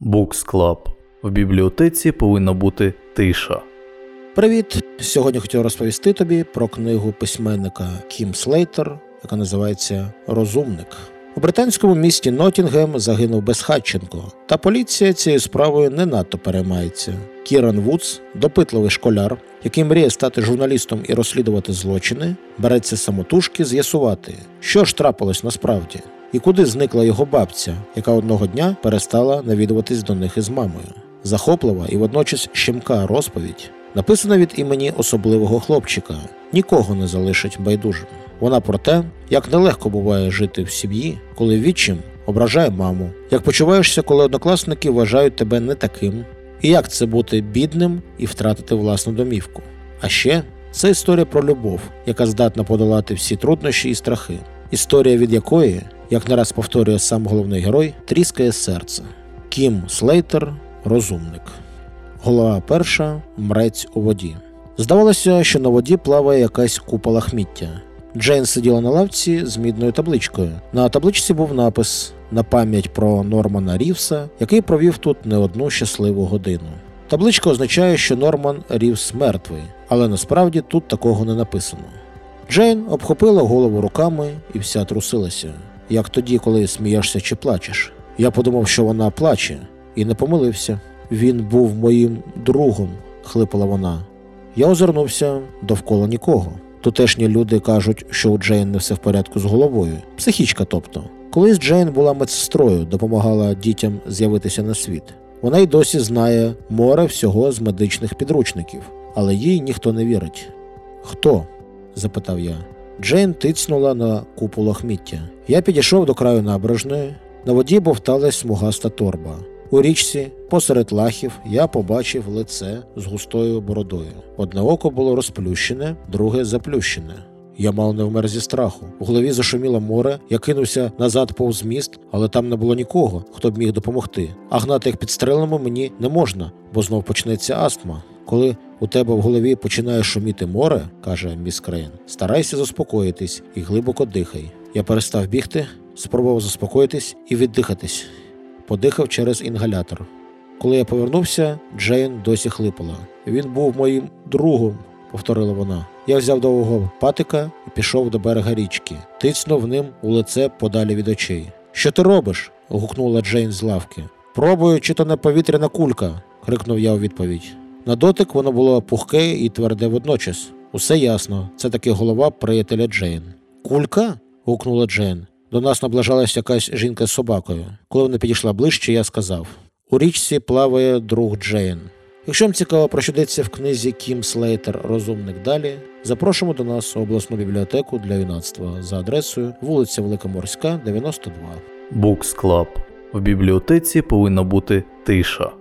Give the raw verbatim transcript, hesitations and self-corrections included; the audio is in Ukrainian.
Books Club. В бібліотеці повинна бути тиша. Привіт! Сьогодні хотів розповісти тобі про книгу письменника Кім Слейтер, яка називається «Розумник». У британському місті Ноттінгем загинув безхатченко, та поліція цією справою не надто переймається. Кіран Вудс, допитливий школяр, який мріє стати журналістом і розслідувати злочини, береться самотужки з'ясувати, що ж трапилось насправді, і куди зникла його бабця, яка одного дня перестала навідуватись до них із мамою. Захоплива і водночас щемка розповідь написана від імені особливого хлопчика, нікого не залишить байдужим. Вона про те, як нелегко буває жити в сім'ї, коли відчим ображає маму, як почуваєшся, коли однокласники вважають тебе не таким, і як це бути бідним і втратити власну домівку. А ще це історія про любов, яка здатна подолати всі труднощі і страхи. Історія, від якої, як не раз повторює сам головний герой, тріскає серце. Кім Слейтер «Розумник». Голова перша «Мрець у воді». Здавалося, що на воді плаває якась купа лахміття. Джейн сиділа на лавці з мідною табличкою. На табличці був напис «На пам'ять про Нормана Рівса, який провів тут не одну щасливу годину». Табличка означає, що Норман Рівс мертвий, але насправді тут такого не написано. Джейн обхопила голову руками і вся трусилася, як тоді, коли смієшся чи плачеш. Я подумав, що вона плаче, і не помилився. «Він був моїм другом», – хлипала вона. Я озирнувся, довкола нікого. Тутешні люди кажуть, що у Джейн не все в порядку з головою. Психічка тобто. Колись Джейн була медсестрою, допомагала дітям з'явитися на світ. Вона й досі знає море всього з медичних підручників, але їй ніхто не вірить. «Хто?» – запитав я. Джейн тицнула на купу лахміття. Я підійшов до краю набережної. На воді бовталась смугаста торба. У річці, посеред лахів, я побачив лице з густою бородою. Одне око було розплющене, друге заплющене. Я мало не вмер зі страху. У голові зашуміло море, я кинувся назад повз міст, але там не було нікого, хто б міг допомогти. А гнати їх підстрелами мені не можна, бо знов почнеться астма. Коли у тебе в голові починає шуміти море, каже міс Крейн, старайся заспокоїтись і глибоко дихай. Я перестав бігти, спробував заспокоїтись і віддихатись. Подихав через інгалятор. Коли я повернувся, Джейн досі хлипала. «Він був моїм другом», – повторила вона. Я взяв довгого патика і пішов до берега річки. Тицнув ним у лице подалі від очей. «Що ти робиш?» – гукнула Джейн з лавки. «Пробую, чи то не повітряна кулька», – крикнув я у відповідь. На дотик воно було пухке і тверде водночас. Усе ясно, це таки голова приятеля Джейн. «Кулька?» – гукнула Джейн. До нас наближалась якась жінка з собакою. Коли вона підійшла ближче, я сказав: «У річці плаває друг Джейн». Якщо вам цікаво, про що йдеться в книзі Кім Слейтер «Розумник» далі, запрошуємо до нас у обласну бібліотеку для юнацтва за адресою вулиця Велика Морська, дев'яносто два. Books Club. В бібліотеці повинна бути тиша.